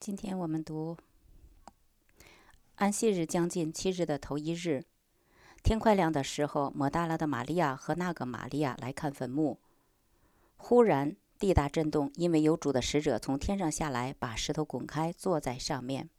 今天我们读安息日将近7日的头一日，天快亮的时候，抹大拉的玛利亚和那个玛利亚来看坟墓。忽然地大震动，因为有主的使者从天上下来，把石头滚开，坐在上面。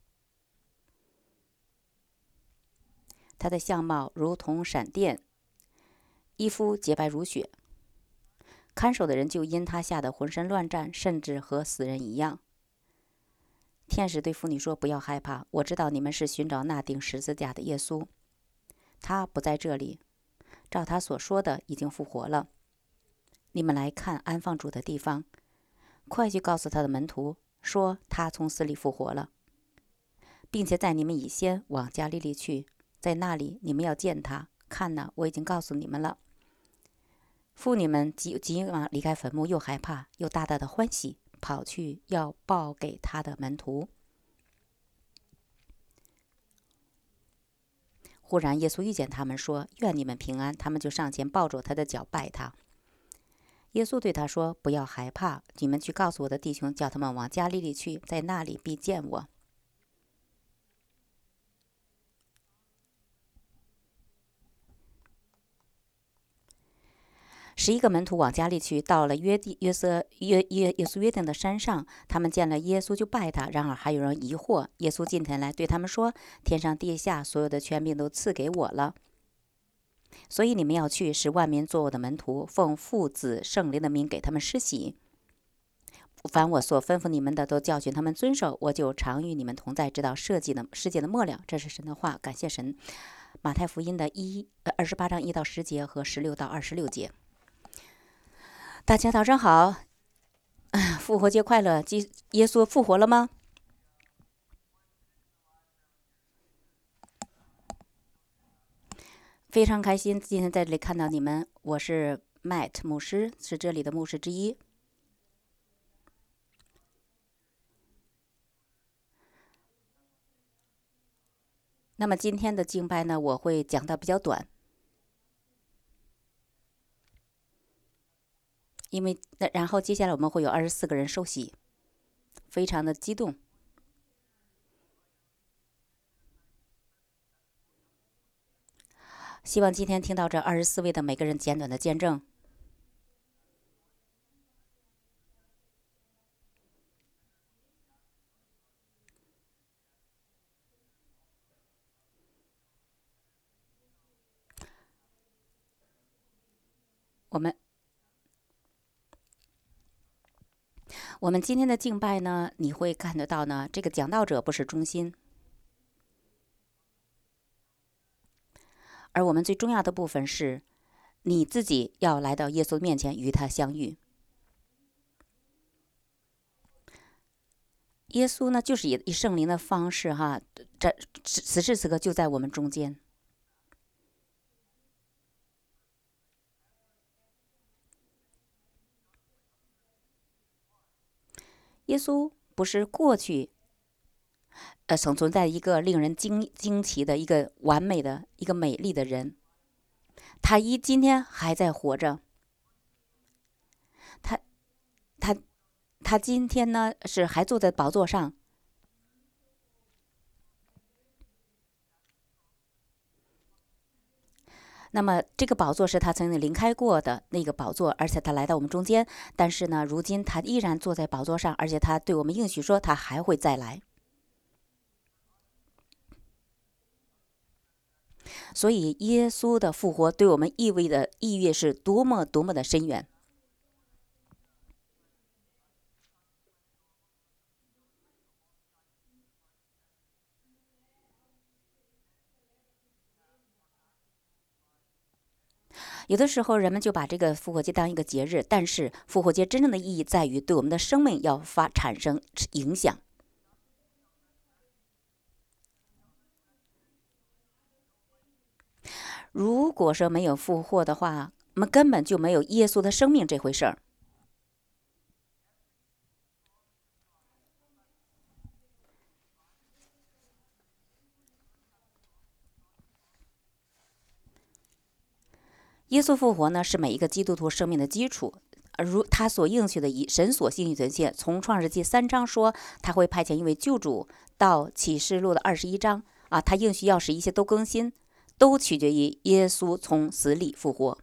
他的相貌如同闪电，衣肤洁白如雪。看守的人就因他吓得浑身乱颤，甚至和死人一样。天使对妇女说：“不要害怕，我知道你们是寻找那钉十字架的耶稣。他不在这里，照他所说的，已经复活了。你们来看安放主的地方，快去告诉他的门徒，说他从死里复活了，并且在你们以先往加利利去，在那里你们要见他。看哪，我已经告诉你们了。”妇女们急忙离开坟墓，又害怕又大大的欢喜，跑去要报给他的门徒。忽然耶稣遇见他们，说：“愿你们平安。”他们就上前抱住他的脚拜他。耶稣对他说：“不要害怕，你们去告诉我的弟兄，叫他们往加利利去，在那里必见我。”11个门徒往加利去，到了耶稣约定的山上，他们见了耶稣就拜他。然而还有人疑惑。耶稣近前来对他们说：“天上地下所有的权柄都赐给我了，所以你们要去，使万民做我的门徒，奉父子圣灵的名给他们施洗。凡我所吩咐你们的，都教训他们遵守。我就常与你们同在，直到世界的末了。”这是神的话，感谢神。马太福音的28章1到10节和16到26节。大家早上好，复活节快乐！耶稣复活了吗？非常开心今天在这里看到你们，我是 Matt 牧师，是这里的牧师之一。那么今天的敬拜呢，我会讲的比较短，因为然后接下来我们会有24个人受洗，非常的激动。希望今天听到这24位的每个人简短的见证。我们今天的敬拜呢，你会看得到呢，这个讲道者不是中心，而我们最重要的部分是你自己要来到耶稣面前与他相遇。耶稣呢，就是以圣灵的方式此时此刻就在我们中间。耶稣不是过去曾存在一个令人惊奇的一个完美的一个美丽的人，他今天还在活着。他今天呢是还坐在宝座上。那么这个宝座是他曾经离开过的那个宝座，而且他来到我们中间。但是呢，如今他依然坐在宝座上，而且他对我们应许说他还会再来。所以耶稣的复活对我们意味是多么多么的深远。有的时候人们就把这个复活节当一个节日，但是复活节真正的意义在于对我们的生命要产生影响。如果说没有复活的话，我们根本就没有耶稣的生命这回事儿。耶稣复活呢，是每一个基督徒生命的基础， 如他所应许的神所应许的一切，从创世纪3章说他会派遣一位救主，到启示录的21章啊，他应许要使一切都更新，都取决于耶稣从死里复活。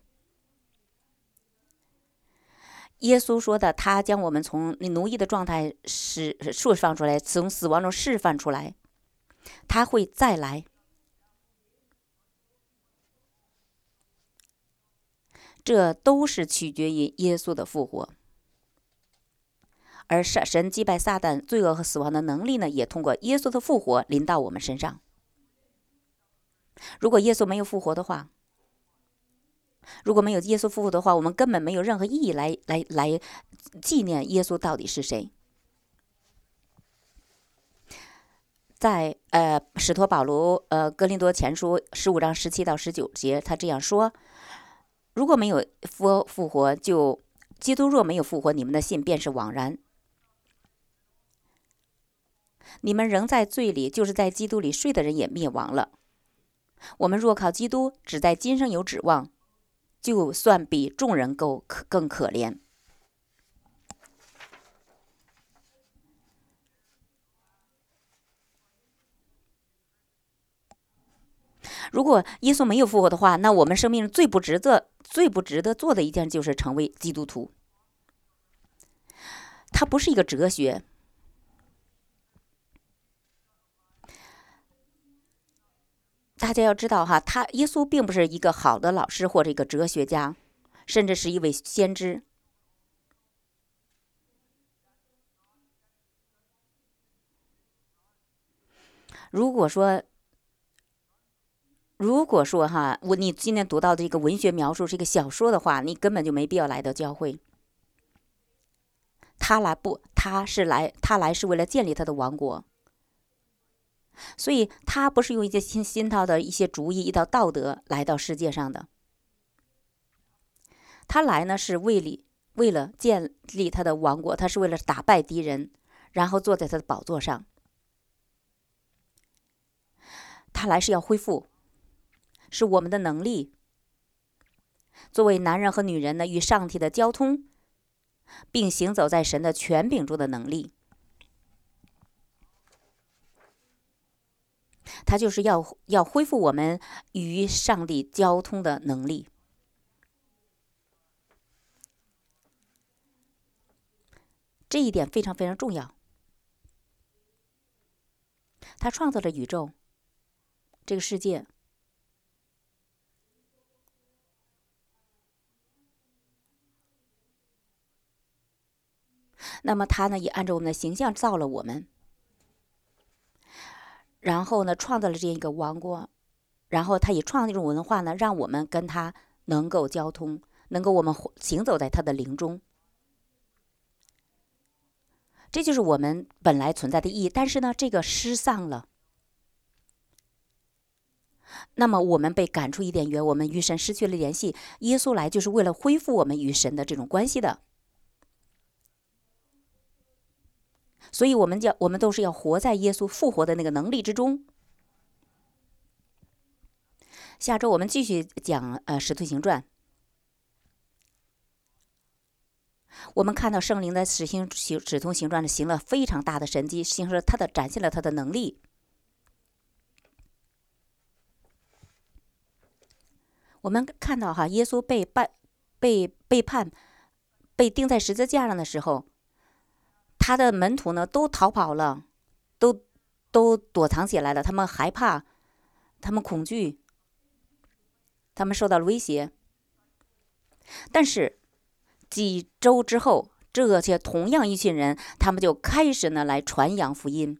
耶稣说的，他将我们从奴役的状态释放出来，从死亡中释放出来，他会再来。这都是取决于耶稣的复活。而神击败撒旦、罪恶和死亡的能力呢，也通过耶稣的复活临到我们身上。如果耶稣没有复活的话，如果没有耶稣复活的话，我们根本没有任何意义来纪念耶稣到底是谁。在使徒保罗哥林多前书15章17到19节，他这样说：如果没有复活，就基督若没有复活，你们的信便是枉然。你们仍在罪里，就是在基督里睡的人也灭亡了。我们若靠基督，只在今生有指望，就算比众人更可怜。如果耶稣没有复活的话，那我们生命最不值得做的一件就是成为基督徒。它不是一个哲学。大家要知道哈，耶稣并不是一个好的老师或者一个哲学家，甚至是一位先知。如果说哈，你今天读到这个文学描述是一个小说的话，你根本就没必要来到教会。他来是为了建立他的王国。所以他不是用一些新套的一些主意、一套道德来到世界上的。他来呢是为了建立他的王国，他是为了打败敌人，然后坐在他的宝座上。他来是要恢复，是我们的能力，作为男人和女人呢与上帝的交通，并行走在神的权柄中的能力。他就是要恢复我们与上帝交通的能力。这一点非常非常重要。他创造了宇宙，这个世界。那么他呢，也按照我们的形象造了我们。然后呢，创造了这样一个王国，然后他也创造这种文化呢，让我们跟他能够交通，能够我们行走在他的灵中。这就是我们本来存在的意义。但是呢，这个失丧了。那么我们被赶出伊甸园，我们与神失去了联系。耶稣来就是为了恢复我们与神的这种关系的。所以我们都是要活在耶稣复活的那个能力之中。下周我们继续讲使徒行传。我们看到圣灵的使徒行传行了非常大的神迹，展现了他的能力。我们看到哈，耶稣被背叛、被钉在十字架上的时候，他的门徒呢都逃跑了，都躲藏起来了。他们害怕，他们恐惧，他们受到了威胁。但是几周之后，这些同样一群人，他们就开始呢来传扬福音。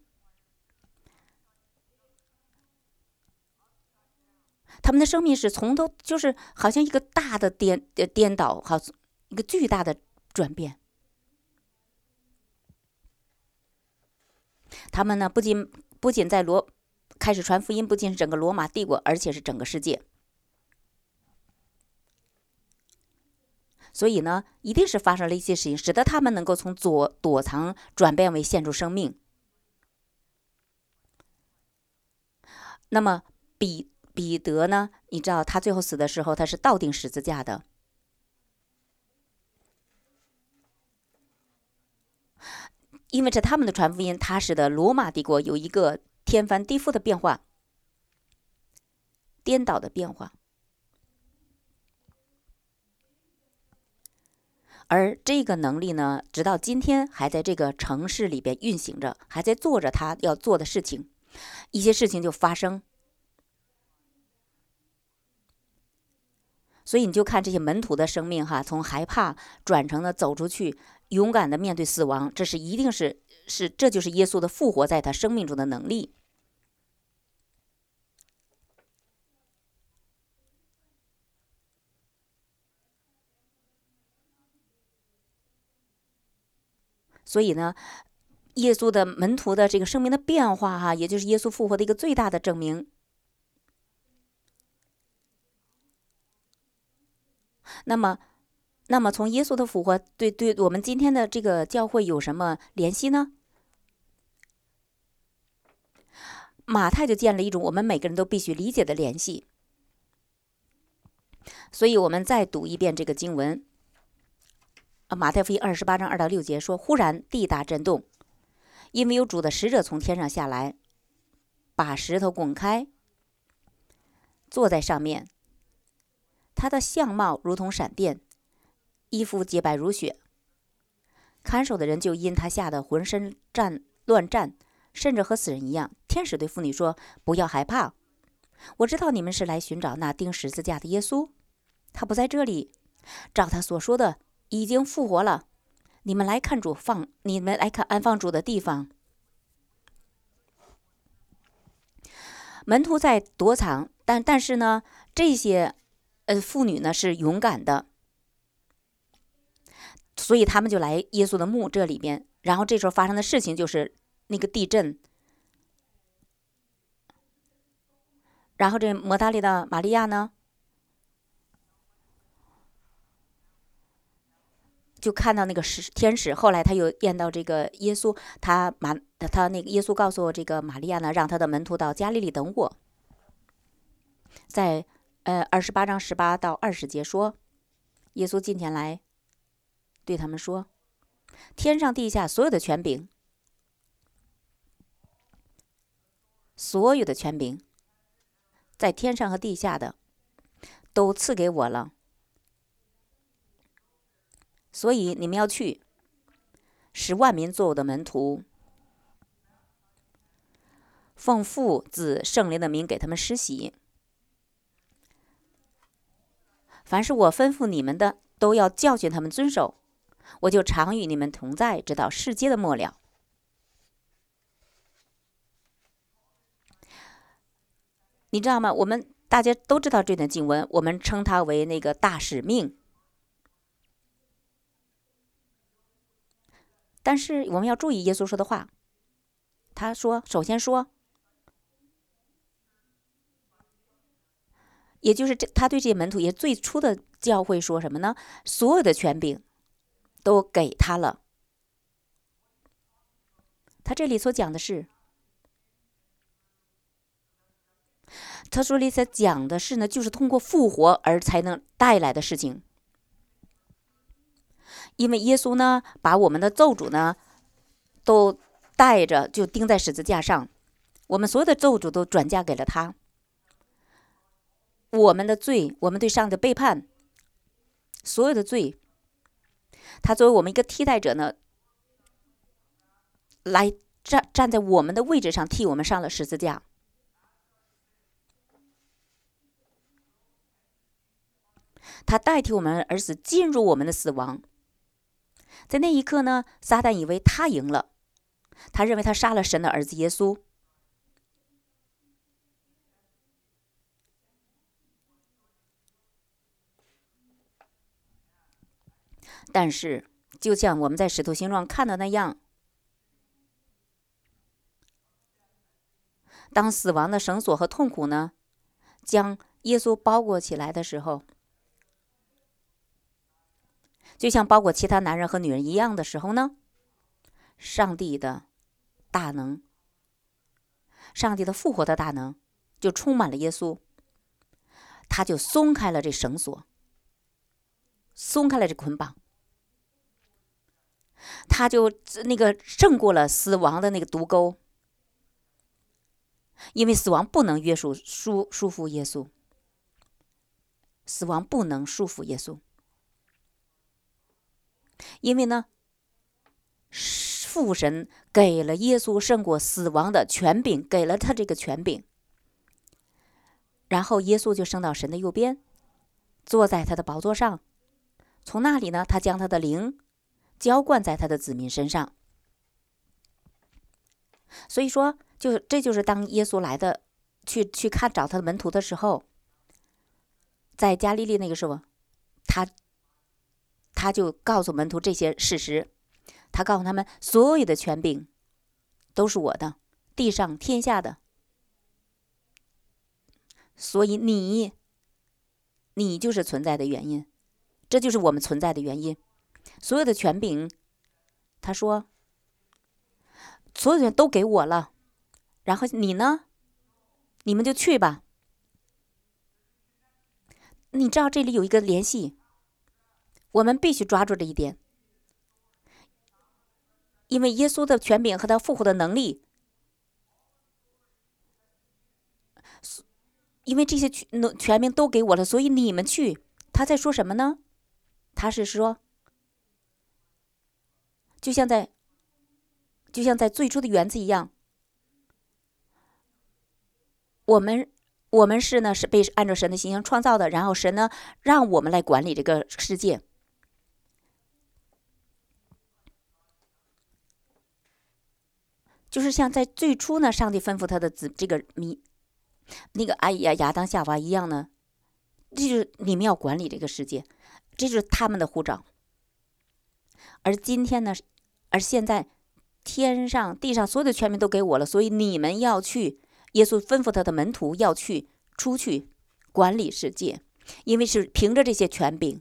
他们的生命是从头就是好像一个大的颠倒，好一个巨大的转变。他们呢不仅在开始传福音，不仅是整个罗马帝国，而且是整个世界。所以呢，一定是发生了一些事情，使得他们能够从躲藏转变为献出生命。那么彼得呢？你知道他最后死的时候，他是倒钉十字架的。 因为在他们的传福音，它使得罗马帝国有一个天翻地覆的变化，颠倒的变化。而这个能力呢，直到今天还在这个城市里边运行着，还在做着他要做的事情，一些事情就发生。所以你就看这些门徒的生命从害怕转成了走出去，勇敢的面对死亡，这是一定是这就是耶稣的复活在他生命中的能力。所以呢，耶稣的门徒的这个生命的变化也就是耶稣复活的一个最大的证明。那么从耶稣的复活对我们今天的这个教会有什么联系呢？马太就建了一种我们每个人都必须理解的联系。所以我们再读一遍这个经文。马太福音28章2到6节说，忽然地大震动，因为有主的使者从天上下来，把石头滚开，坐在上面。他的相貌如同闪电，衣服洁白如雪。看守的人就因他吓得浑身乱战，甚至和死人一样。天使对妇女说，不要害怕，我知道你们是来寻找那钉十字架的耶稣，他不在这里，照他所说的已经复活了。你们来看安放主的地方。门徒在躲藏，但是呢，这些妇女呢是勇敢的，所以他们就来耶稣的墓这里边。然后这时候发生的事情就是那个地震。然后这抹大拉的玛利亚呢，就看到那个天使。后来他又见到这个耶稣，他那个耶稣告诉这个玛利亚呢，让他的门徒到加利利等我。在28章18到20节说，耶稣近前来对他们说，天上地下所有的权柄，在天上和地下的都赐给我了，所以你们要去，使万民做我的门徒，奉父子圣灵的名给他们施洗，凡是我吩咐你们的，都要教训他们遵守，我就常与你们同在，直到世界的末了。你知道吗？我们大家都知道这段经文，我们称它为那个大使命。但是我们要注意耶稣说的话，他说，首先说，也就是他对这些门徒也最初的教会说什么呢？所有的权柄都给他了。他这里所讲的是，他说里所讲的是呢，就是通过复活而才能带来的事情。因为耶稣呢，把我们的咒诅呢，都带着就钉在十字架上，我们所有的咒诅都转嫁给了他。我们的罪，我们对上帝的背叛，所有的罪，他作为我们一个替代者呢，来站在我们的位置上，替我们上了十字架。他代替我们而死，进入我们的死亡。在那一刻呢，撒旦以为他赢了，他认为他杀了神的儿子耶稣。但是就像我们在使徒行传看到那样，当死亡的绳索和痛苦呢，将耶稣包裹起来的时候，就像包裹其他男人和女人一样的时候呢，上帝的大能，上帝的复活的大能就充满了耶稣，他就松开了这绳索，松开了这捆绑， 他就那个胜过了死亡的那个毒钩，因为死亡不能约束束缚耶稣，死亡不能束缚耶稣，因为呢，父神给了耶稣胜过死亡的权柄，给了他这个权柄，然后耶稣就升到神的右边，坐在他的宝座上，从那里呢，他将他的灵浇灌在他的子民身上。所以说，这就是当耶稣来的去找他的门徒的时候，在加利利那个时候，他就告诉门徒这些事实，他告诉他们，所有的权柄都是我的，地上天下的，所以你就是存在的原因，这就是我们存在的原因。所有的权柄，他说，所有的人都给我了，然后你呢，你们就去吧。你知道这里有一个联系，我们必须抓住这一点，因为耶稣的权柄和他复活的能力，因为这些权柄都给我了，所以你们去。他在说什么呢？他是说，就像在最初的园子一样，我们是被按照神的形象创造的，然后神呢让我们来管理这个世界。就是像在最初呢，上帝吩咐他的这个那个亚当夏娃一样呢，这就是你们要管理这个世界，这就是他们的护照。而今天呢，而现在天上地上所有的权柄都给我了，所以你们要去。耶稣吩咐他的门徒要出去管理世界，因为是凭着这些权柄，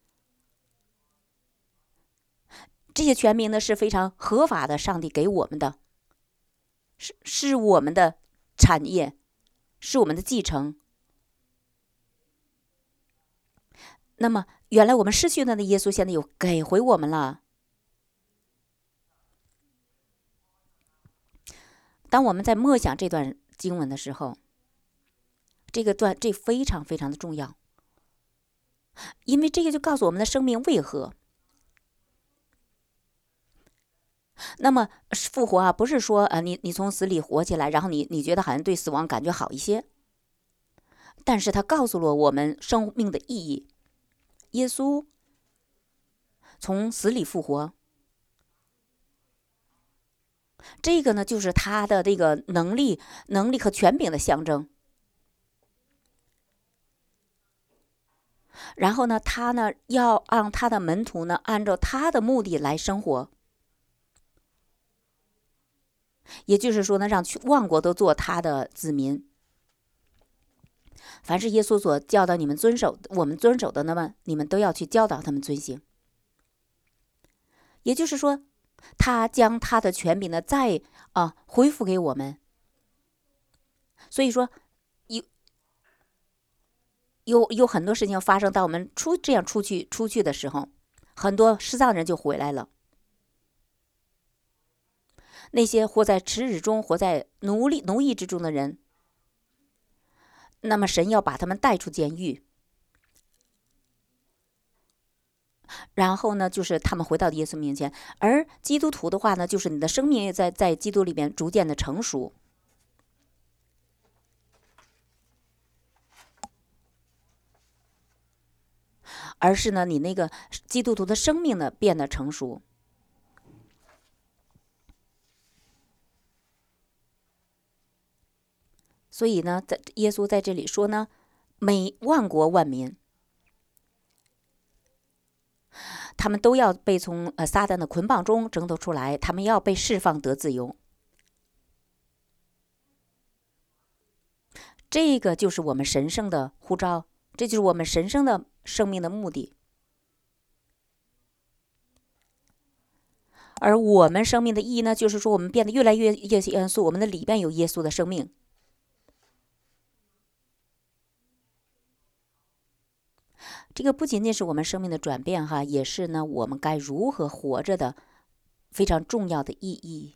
这些权柄呢是非常合法的，上帝给我们的，是我们的产业，是我们的继承。那么原来我们失去的耶稣现在又给回我们了。当我们在默想这段经文的时候，这非常非常的重要，因为这个就告诉我们的生命为何。那么复活啊，不是说你从死里活起来，然后你觉得好像对死亡感觉好一些，但是他告诉了我们生命的意义。耶稣从死里复活，这个呢就是他的这个能力和权柄的象征。然后呢，他呢要让他的门徒呢按照他的目的来生活，也就是说呢，让万国都做他的子民。凡是耶稣所教导你们我们遵守的，那么你们都要去教导他们遵行。也就是说，他将他的权柄呢再恢复给我们。所以说，有很多事情发生，当我们这样出去的时候，很多失丧人就回来了。那些活在耻辱中、活在奴役之中的人，那么神要把他们带出监狱，然后呢，就是他们回到耶稣面前。而基督徒的话呢，就是你的生命也在基督里面逐渐的成熟，而是呢，你那个基督徒的生命呢变得成熟。所以呢，耶稣在这里说呢，万国万民，他们都要被从撒旦的捆绑中挣脱出来，他们要被释放得自由。这个就是我们神圣的呼召，这就是我们神圣的生命的目的。而我们生命的意义呢，就是说我们变得越来越严肃，我们的里边有耶稣的生命。这个不仅仅是我们生命的转变哈，也是呢我们该如何活着的非常重要的意义。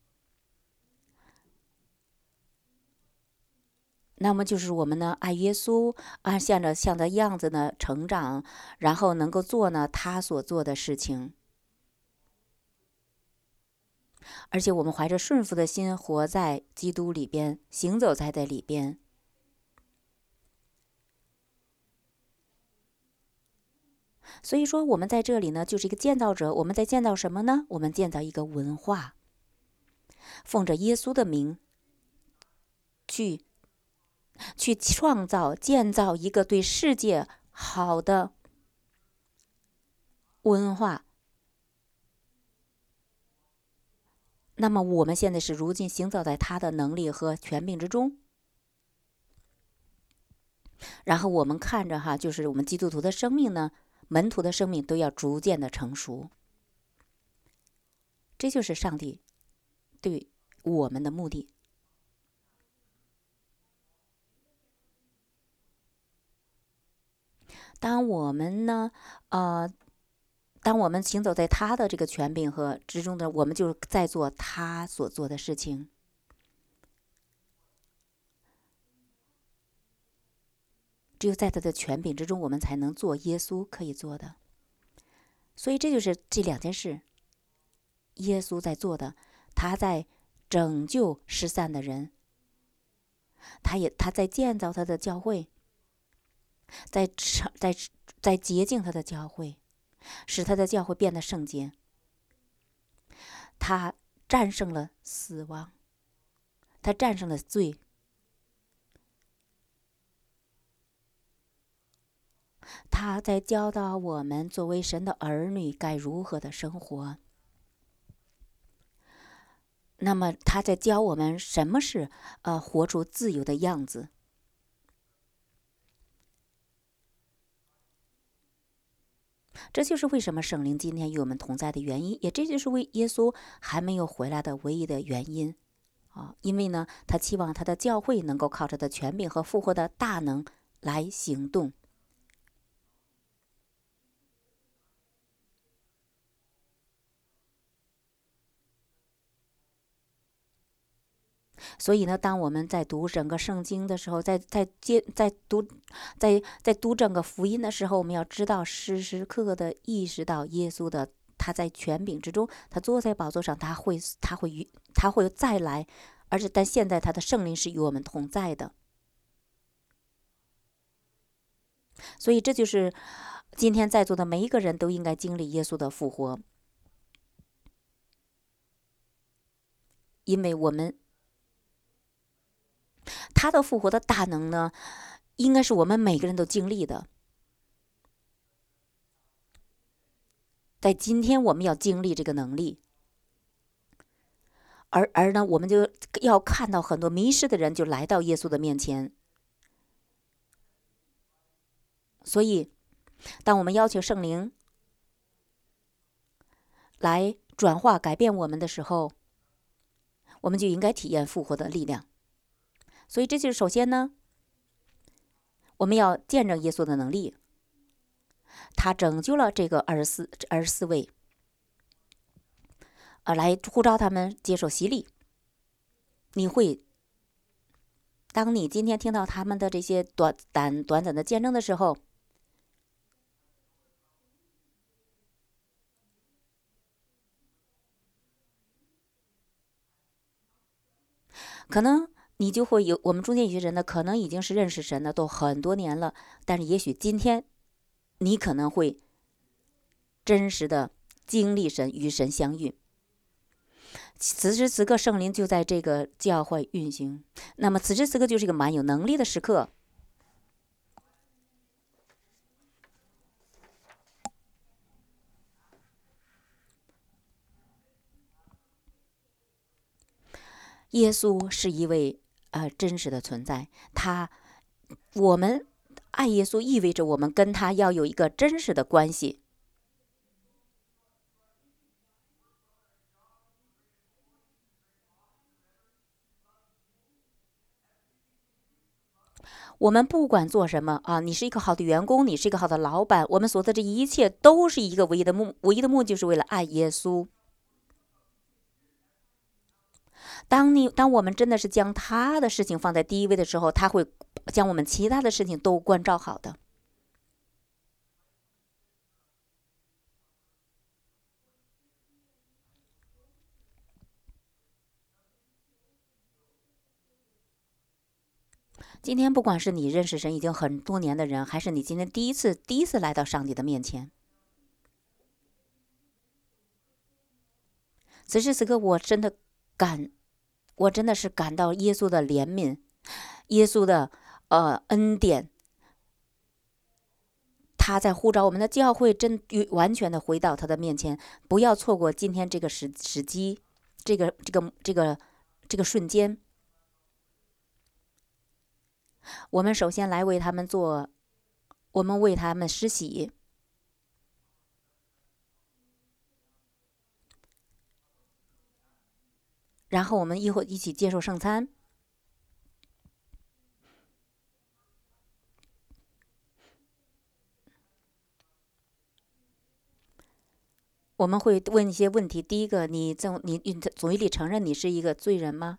那么就是我们呢爱耶稣，像他样子呢成长，然后能够做呢他所做的事情，而且我们怀着顺服的心活在基督里边，行走在这里边。所以说我们在这里呢就是一个建造者，我们在建造什么呢？我们建造一个文化，奉着耶稣的名去创造建造一个对世界好的文化。那么我们现在是如今行走在他的能力和权柄之中，然后我们看着就是我们基督徒的生命呢，门徒的生命都要逐渐的成熟。这就是上帝对我们的目的。当我们呢，当我们行走在他的这个权柄和之中的，我们就在做他所做的事情。只有在他的权柄之中，我们才能做耶稣可以做的。所以这就是这两件事，耶稣在做的，他在拯救失散的人，他在建造他的教会，在洁净他的教会，使他的教会变得圣洁。他战胜了死亡，他战胜了罪，他在教导我们作为神的儿女该如何的生活。那么他在教我们什么是活出自由的样子。这就是为什么圣灵今天与我们同在的原因，也这就是为耶稣还没有回来的唯一的原因因为呢，他期望他的教会能够靠着他的权柄和复活的大能来行动。所以呢，当我们在读整个圣经的时候，在读整个福音的时候，我们要知道时时刻刻的意识到耶稣的他在权柄之中，他坐在宝座上，他会再来，但现在他的圣灵是与我们同在的。所以这就是今天在座的每一个人都应该经历耶稣的复活，因为他的复活的大能呢，应该是我们每个人都经历的。在今天我们要经历这个能力，而呢，我们就要看到很多迷失的人就来到耶稣的面前。所以当我们邀请圣灵来转化改变我们的时候，我们就应该体验复活的力量。所以这就是首先呢，我们要见证耶稣的能力，他拯救了这个24位，来呼召他们接受洗礼。当你今天听到他们的这些短暂的见证的时候，可能你就会有，我们中间有些人呢，可能已经是认识神的都很多年了，但是也许今天你可能会真实的经历神，与神相遇。此时此刻圣灵就在这个教会运行，那么此时此刻就是一个蛮有能力的时刻。耶稣是一位真实的存在，我们爱耶稣意味着我们跟他要有一个真实的关系。我们不管做什么你是一个好的员工，你是一个好的老板，我们所做的这一切都是一个唯一的目的，就是为了爱耶稣。 当我们真的是将他的事情放在第一位的时候，他会将我们其他的事情都关照好的。今天不管是你认识神已经很多年的人，还是你今天第一次来到上帝的面前，此时此刻我真的是感到耶稣的怜悯，耶稣的恩典，他在呼召我们的教会完全的回到他的面前，不要错过今天这个时机，这个瞬间。我们首先来为他们我们为他们施洗，然后我们一会一起接受圣餐。我们会问一些问题。第一个，你总里承认你是一个罪人吗？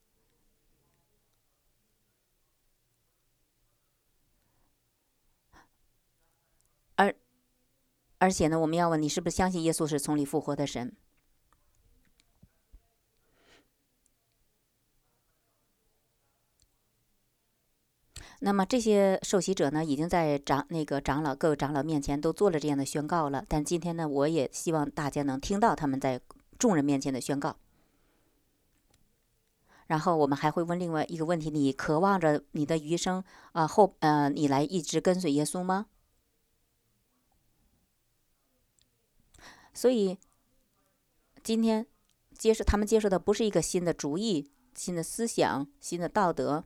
而且呢，我们要问你是不是相信耶稣是从里复活的神？那么这些受洗者呢，已经在各个长老面前都做了这样的宣告了。但今天呢，我也希望大家能听到他们在众人面前的宣告。然后我们还会问另外一个问题：你渴望着你的余生你来一直跟随耶稣吗？所以今天他们接受的不是一个新的主意、新的思想、新的道德，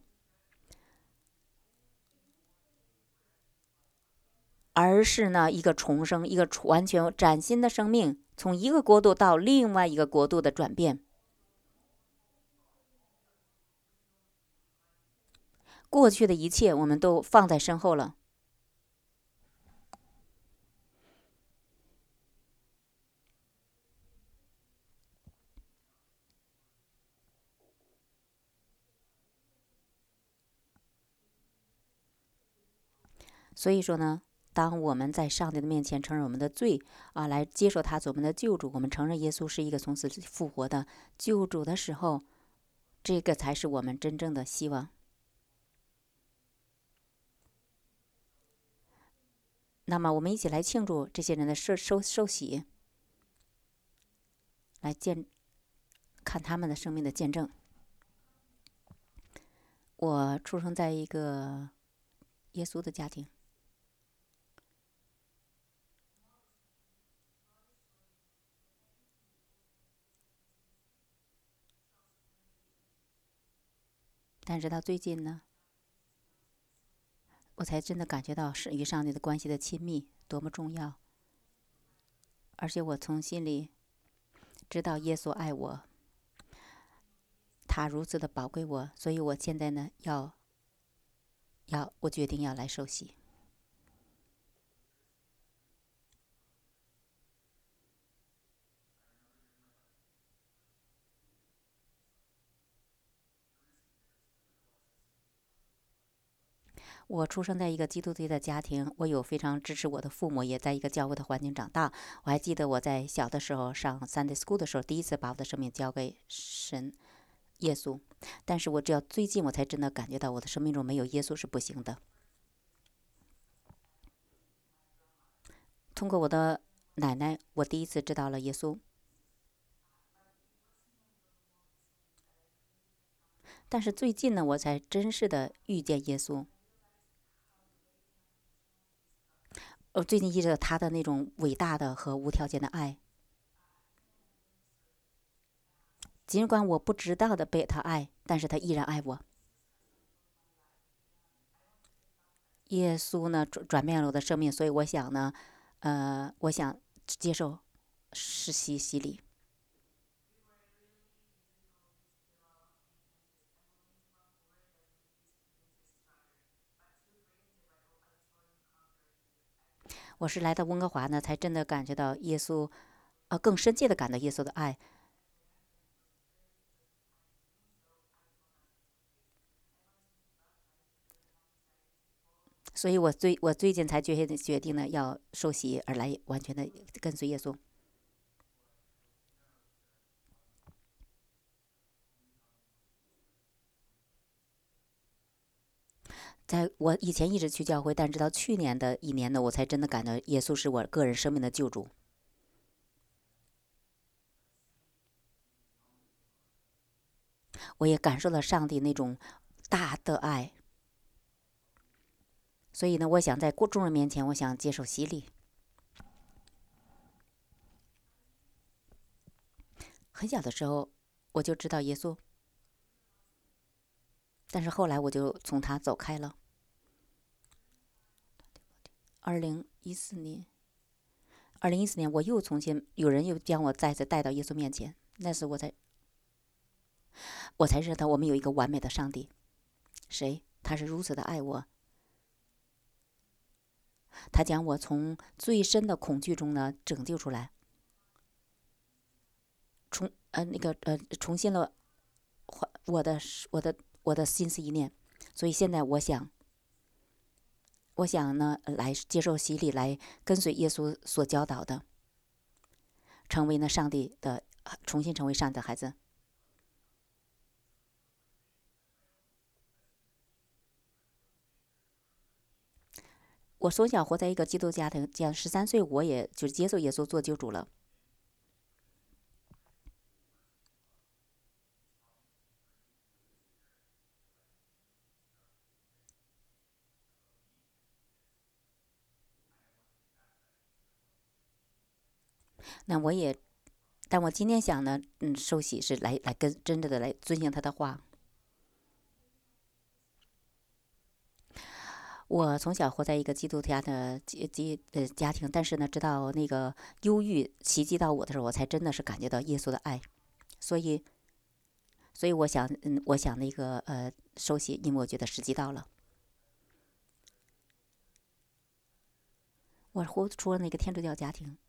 而是呢一个重生，一个完全崭新的生命，从一个国度到另外一个国度的转变。过去的一切我们都放在身后了。所以说呢，当我们在上帝的面前承认我们的罪来接受他做我们的救主，我们承认耶稣是一个从死复活的救主的时候，这个才是我们真正的希望。那么我们一起来庆祝这些人的受洗，来看他们的生命的见证。我出生在一个耶稣的家庭，但是到最近呢，我才真的感觉到是与上帝的关系的亲密多么重要，而且我从心里知道耶稣爱我，他如此的宝贵我，所以我现在呢我决定要来受洗。我出生在一个基督徒的家庭，我有非常支持我的父母，也在一个教会的环境长大。我还记得我在小的时候上 Sunday School 的时候，第一次把我的生命交给神耶稣。但是我只要最近我才真的感觉到我的生命中没有耶稣是不行的。通过我的奶奶，我第一次知道了耶稣。但是最近呢，我才真实的遇见耶稣。我最近意识到他的那种伟大的和无条件的爱，尽管我不知道的被他爱，但是他依然爱我。耶稣呢转变了我的生命，所以我想呢，我想接受洗礼。我是来到温哥华呢，才真的感觉到耶稣，更深切的感到耶稣的爱。 所以我最近才决定呢要受洗，而来完全的跟随耶稣。在我以前一直去教会，但直到去年的一年呢，我才真的感到耶稣是我个人生命的救主。我也感受到上帝那种大的爱，所以呢，我想在众人面前，我想接受洗礼。很小的时候我就知道耶稣，但是后来我就从他走开了。2014年，我又重新有人又将我再次带到耶稣面前，那时我才认到我们有一个完美的上帝。谁？他是如此的爱我，他将我从最深的恐惧中呢拯救出来，重新了我的我的我的心思意念。所以现在我想呢来接受洗礼，来跟随耶稣所教导的，成为呢上帝的重新成为上帝的孩子。我从小活在一个基督家庭，这样13岁我也就接受耶稣做救主了。那我也，但我今天想呢，受洗是来跟真正的来遵行他的话。我从小活在一个基督家的家庭，但是呢，直到那个忧郁袭击到我的时候，我才真的是感觉到耶稣的爱。所以，我想那个受洗，因为我觉得时机到了。我活出了那个天主教家庭，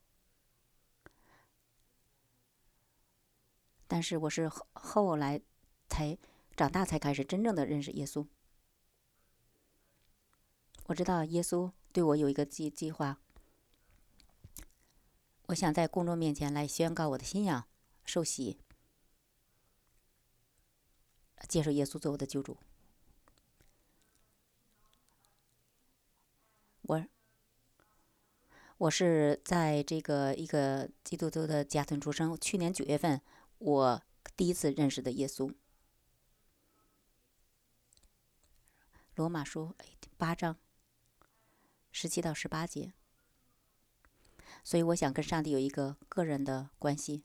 但是我是后来才长大才开始真正的认识耶稣。我知道耶稣对我有一个计划，我想在公众面前来宣告我的信仰，受洗，接受耶稣做我的救主。我我是在这个一个基督徒的家庭出生。去年9月份，我第一次认识的耶稣。罗马书8章17到18节。所以我想跟上帝有一个个人的关系。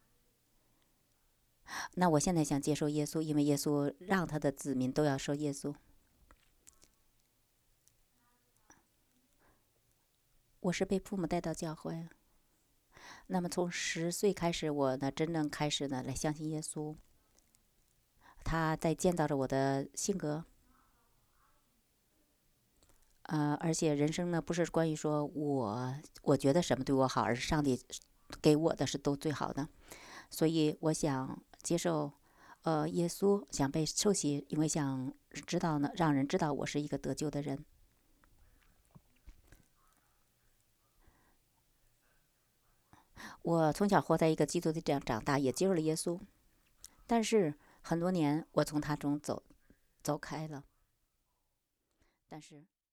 那我现在想接受耶稣，因为耶稣让他的子民都要受耶稣。我是被父母带到教会，那么从10岁开始，我呢真正开始呢来相信耶稣，他在建造着我的性格。而且人生呢不是关于说我觉得什么对我好，而是上帝给我的是都最好的。所以我想接受耶稣，想被受洗，因为想知道呢，让人知道我是一个得救的人。我从小活在一个基督的这样长大，也接受了耶稣，但是很多年我从他中走开了。但是